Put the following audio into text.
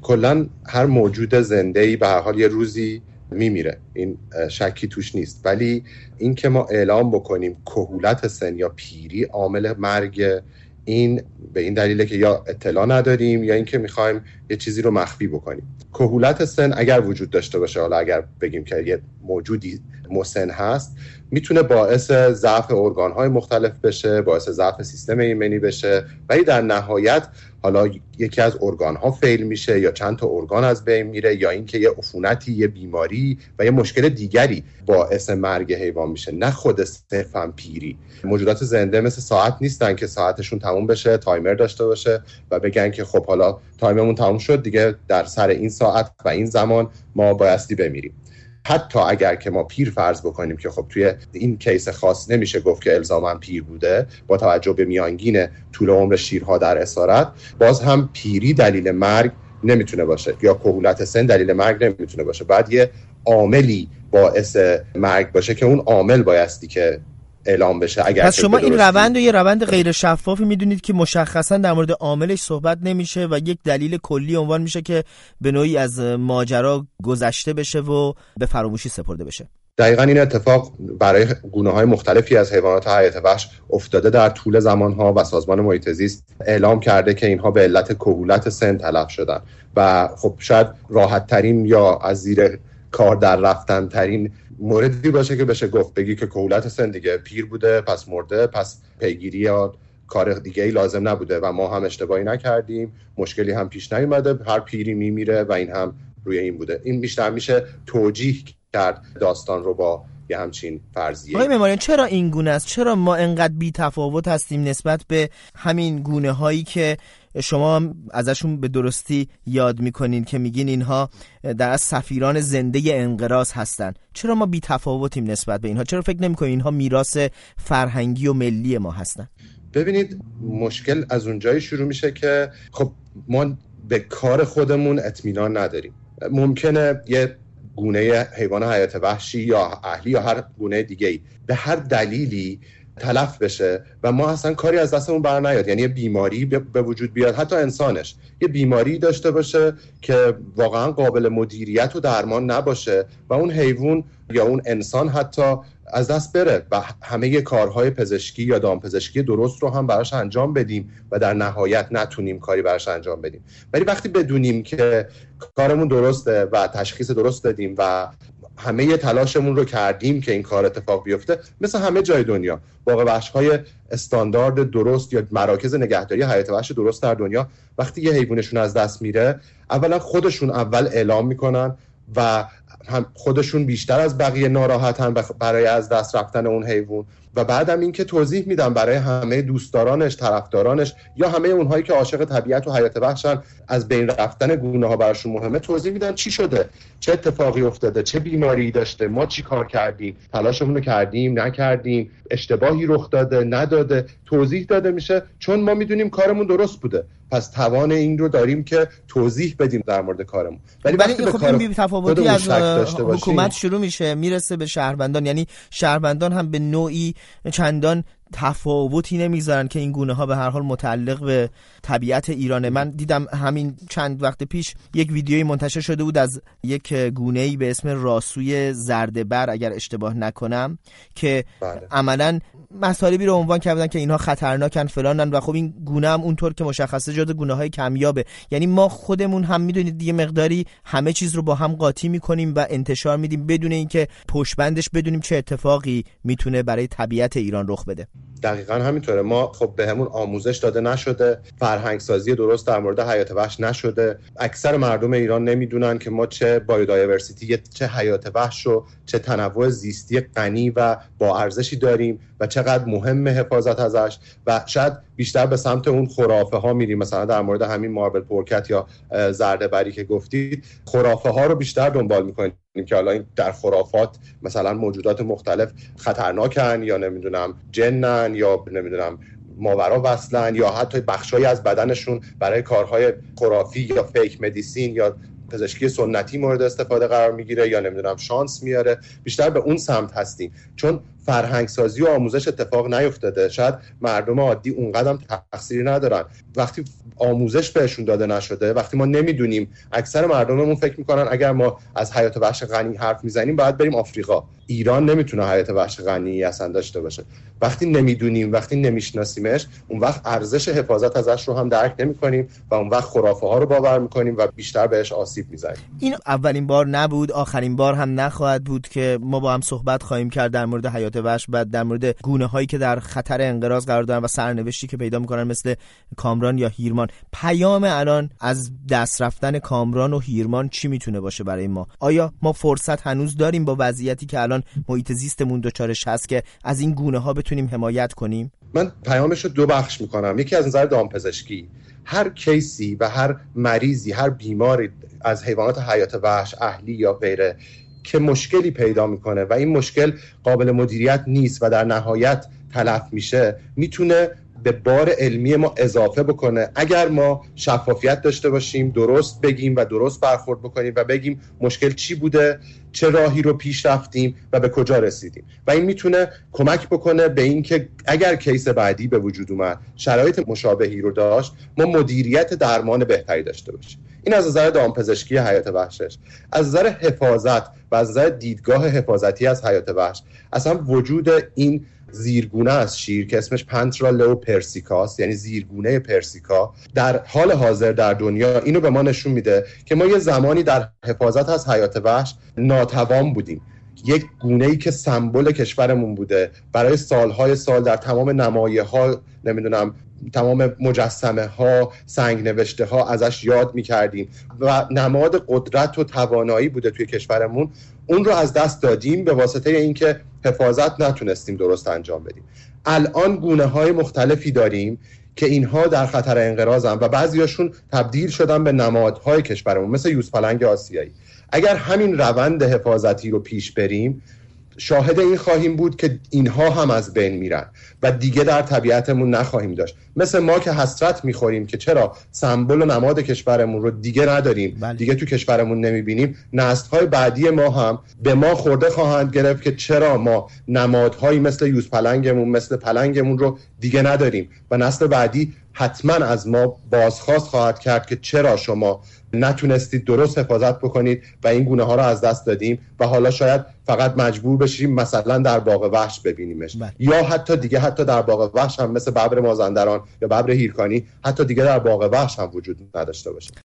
کلا هر موجود زنده‌ای به هر حال یه روزی میمیره، این شکی توش نیست. ولی این که ما اعلام بکنیم کهولت سن یا پیری عامل مرگ، این به این دلیله که یا اطلاع نداریم یا اینکه میخوایم یه چیزی رو مخفی بکنیم. کهولت سن اگر وجود داشته باشه، حالا اگر بگیم که یه موجودی مسن هست، میتونه باعث ضعف ارگان‌های مختلف بشه، باعث ضعف سیستم ایمنی بشه، ولی در نهایت حالا یکی از ارگان‌ها فیل میشه یا چند تا ارگان از بین میره، یا اینکه یه عفونتی، یه بیماری و یه مشکل دیگری باعث مرگ حیوان میشه، نه خود صرفاً پیری. موجودات زنده مثل ساعت نیستن که ساعتشون تموم بشه، تایمر داشته باشه و بگن که خب حالا تایممون تموم شد دیگه، در سر این ساعت و این زمان ما بایستی بمیریم. حتی اگر که ما پیر فرض بکنیم که خب توی این کیس خاص نمیشه گفت که الزاما پیر بوده با توجه به میانگین طول عمر شیرها در اسارت، باز هم پیری دلیل مرگ نمیتونه باشه یا کهولت سن دلیل مرگ نمیتونه باشه. بعد یه عاملی باعث مرگ باشه که اون عامل بایستی که اعلام بشه. اگر پس شما این روند رو یه روند غیر شفافی میدونید که مشخصا در مورد عاملش صحبت نمیشه و یک دلیل کلی عنوان میشه که به نوعی از ماجرا گذشته بشه و به فراموشی سپرده بشه. دقیقاً این اتفاق برای گونه‌های مختلفی از حیوانات حیات وحش افتاده در طول زمانها و سازمان محیط زیست اعلام کرده که اینها به علت کهولت سن تلف شدن و خب شاید راحت ترین یا از زیر کار در رفتن ترین موردی باشه که بشه گفت بگی که کهولت سن دیگه پیر بوده پس مرده، پس پیگیری یا کار دیگه ای لازم نبوده و ما هم اشتباهی نکردیم، مشکلی هم پیش نیومده، هر پیری میمیره و این هم روی این بوده. این بیشتر میشه توجیه کرد داستان رو با یه همچین فرضیه. آقای معماریان چرا این گونه است؟ چرا ما انقدر بی تفاوت هستیم نسبت به همین گونه هایی که شما ازشون به درستی یاد میکنین که میگین اینها در از سفیران زنده انقراض هستن؟ چرا ما بی تفاوتیم نسبت به اینها؟ چرا فکر نمیکنین اینها میراث فرهنگی و ملی ما هستن؟ ببینید مشکل از اونجایی شروع میشه که خب ما به کار خودمون اطمینان نداریم. ممکنه یه گونه حیوان حیات وحشی یا اهلی یا هر گونه دیگه‌ای به هر دلیلی تلف بشه و ما اصلا کاری از دستمون بر نیاد، یعنی یه بیماری به وجود بیاد، حتی انسانش یه بیماری داشته باشه که واقعا قابل مدیریت و درمان نباشه و اون حیوان یا اون انسان حتی از دست بره و همه کارهای پزشکی یا دامپزشکی درست رو هم براش انجام بدیم و در نهایت نتونیم کاری براش انجام بدیم. ولی وقتی بدونیم که کارمون درسته و تشخیص درست دادیم و همه تلاشمون رو کردیم که این کار اتفاق بیفته، مثل همه جای دنیا باغ وحش‌های استاندارد درست یا مراکز نگهداری حیات وحش درست در دنیا وقتی یه حیوانشون از دست میره، اولا خودشون اول اعلام میکنن و هم خودشون بیشتر از بقیه ناراحتن برای از دست رفتن اون حیوان و بعدم این که توضیح میدن برای همه دوستدارانش، طرفدارانش یا همه اونهایی که عاشق طبیعت و حیات وحشن، از بین رفتن گونه ها براشون مهمه، توضیح میدن چی شده، چه اتفاقی افتاده، چه بیماری داشته، ما چی کار کردیم، تلاشمون رو کردیم نکردیم، اشتباهی رخ داده نداده، توضیح داده میشه چون ما میدونیم کارمون درست بوده، پس توان این رو داریم که توضیح بدیم در مورد کارمون. ولی خب این بی تفاوتی از حکومت شروع میشه میرسه به شهروندان، یعنی شهروندان هم به نوعی چندان تفاوتی نمیذارن که این گونه ها به هر حال متعلق به طبیعت ایرانه. من دیدم همین چند وقت پیش یک ویدیویی منتشر شده بود از یک گونه‌ای به اسم راسوی زرده‌بر اگر اشتباه نکنم که عملاً مطالبی رو عنوان کردن که اینها خطرناکن فلانن و خب این گونه هم اونطور که مشخصه جزو گونه‌های کمیابه. یعنی ما خودمون هم میدونید دیگه مقداری همه چیز رو با هم قاطی میکنیم و انتشار میدیم بدون اینکه پشتبندش بدونیم چه اتفاقی میتونه برای طبیعت ایران رخ بده. دقیقاً همینطوره. ما خب بهمون آموزش داده نشده، فرهنگ سازی درست در مورد حیات وحش نشده. اکثر مردم ایران نمیدونن که ما چه بایودایورسیتی، چه حیات وحش و چه تنوع زیستی غنی و با ارزشی داریم و چقدر مهمه حفاظت ازش و شاید بیشتر به سمت اون خرافه ها میریم. مثلا در مورد همین ماربل پورکت یا زرده‌بری که گفتید، خرافه ها رو بیشتر دنبال میکنیم که حالا این در خرافات مثلا موجودات مختلف خطرناکن یا نمیدونم جنن یا نمیدونم ماورا وصلن یا حتی بخشایی از بدنشون برای کارهای خرافی یا فیک مدیسین یا پزشکی سنتی مورد استفاده قرار میگیره یا نمیدونم شانس میاره. بیشتر به اون سمت هستیم چون فرهنگ سازی و آموزش اتفاق نیفتاده. شاید مردم عادی اونقدر تقصیری ندارن. وقتی آموزش بهشون داده نشده، وقتی ما نمیدونیم، اکثر مردممون فکر میکنن اگر ما از حیات وحش غنی حرف میزنیم باید بریم آفریقا. ایران نمیتونه حیات وحش غنی اصلا داشته باشه. وقتی نمیدونیم، وقتی نمیشناسیمش، اون وقت ارزش حفاظت ازش رو هم درک نمیکنیم و اون وقت خرافه ها رو باور میکنیم و بیشتر بهش آسیب میزنیم. این اولین بار نبود، آخرین بار هم نخواهد بود که ما با هم صحبت خواهیم کرد در مورد حیات وحش و در مورد گونه هایی که در خطر انقراض قرار دارن و سرنوشتی که پیدا میکنن مثل کامران یا هیرمان. پیام الان از دست رفتن کامران و هیرمان چی میتونه باشه برای ما؟ آیا ما فرصت هنوز داریم با وضعیتی که الان محیط زیستمون دچارش هست که از این گونه ها بتونیم حمایت کنیم؟ من پیامش رو دو بخش میکنم. یکی از نظر دامپزشکی، هر کیسی و هر مریضی، هر بیماری از حیوانات حیات وحش اهلی یا غیره که مشکلی پیدا میکنه و این مشکل قابل مدیریت نیست و در نهایت تلف میشه، میتونه به بار علمی ما اضافه بکنه اگر ما شفافیت داشته باشیم، درست بگیم و درست برخورد بکنیم و بگیم مشکل چی بوده، چه راهی رو پیش رفتیم و به کجا رسیدیم. و این میتونه کمک بکنه به این که اگر کیس بعدی به وجود اومد، شرایط مشابهی رو داشت، ما مدیریت درمان بهتری داشته باشیم. این از نظر دامپزشکی حیات وحشش. از نظر حفاظت و از نظر دیدگاه حفاظتی از حیات وحش، اصلا وجود این زیرگونه از شیر که اسمش پنترا لئو پرسیکاست، یعنی زیرگونه پرسیکا، در حال حاضر در دنیا اینو به ما نشون میده که ما یه زمانی در حفاظت از حیات وحش ناتوان بودیم. یک گونه‌ای که سمبل کشورمون بوده، برای سالهای سال در تمام نمایه‌ها، نمیدونم تمام مجسمه ها، سنگ نوشته ها ازش یاد میکردیم و نماد قدرت و توانایی بوده توی کشورمون. اون رو از دست دادیم به واسطه اینکه حفاظت نتونستیم درست انجام بدیم. الان گونه های مختلفی داریم که اینها در خطر انقراضن و بعضیاشون تبدیل شدن به نمادهای کشورمون، مثل یوزپلنگ آسیایی. اگر همین روند حفاظتی رو پیش بریم، شاهد این خواهیم بود که اینها هم از بین میرن و دیگه در طبیعتمون نخواهیم داشت. مثل ما که حسرت میخوریم که چرا سمبل و نماد کشورمون رو دیگه نداریم، دیگه تو کشورمون نمیبینیم، نسل‌های بعدی ما هم به ما خورده خواهند گرفت که چرا ما نمادهایی مثل یوزپلنگمون، مثل پلنگمون رو دیگه نداریم و نسل بعدی حتما از ما بازخواست خواهد کرد که چرا شما نتونستید درست حفاظت بکنید و این گونه ها رو از دست دادیم و حالا شاید فقط مجبور بشیم مثلا در باغ وحش ببینیمش یا حتی در باغ وحش هم مثل ببر مازندران یا ببر هیرکانی حتی دیگه در باغ وحش هم وجود نداشته باشه.